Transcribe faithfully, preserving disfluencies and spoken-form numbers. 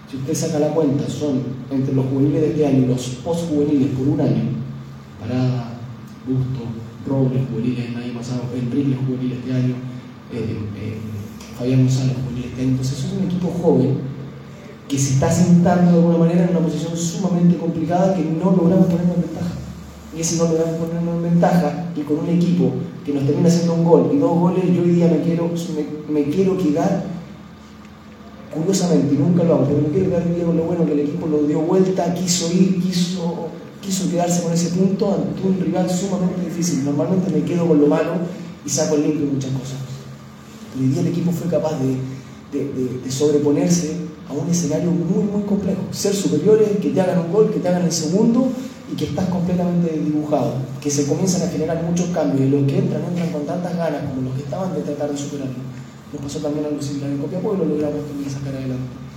Si usted saca la cuenta, son entre los juveniles de este año y los post-juveniles por un año, Parada, Busto, Robles, juveniles el año pasado, Enrique, juvenil este año, eh, eh, Fabián González, juvenil este año. Entonces es un equipo joven que se está sentando de alguna manera en una posición sumamente complicada que no logramos ponernos en ventaja. Y ese no logramos ponernos en ventaja, y con un equipo que nos termina haciendo un gol y dos goles, yo hoy día me quiero, me, me quiero quedar, curiosamente, y nunca lo hago, pero me quiero quedar hoy día con lo bueno que el equipo lo dio vuelta, quiso ir, quiso, quiso quedarse con ese punto ante un rival sumamente difícil. Normalmente me quedo con lo malo y saco el limpio muchas cosas. Pero hoy día el equipo fue capaz de, de, de, de sobreponerse a un escenario muy, muy complejo. Ser superiores, que te hagan un gol, que te hagan el segundo y que estás completamente dibujado. Que se comienzan a generar muchos cambios y los que entran, entran con tantas ganas como los que estaban de tratar de superarlo. Nos pasó también algo similar en Copiapó y lo logramos también sacar adelante.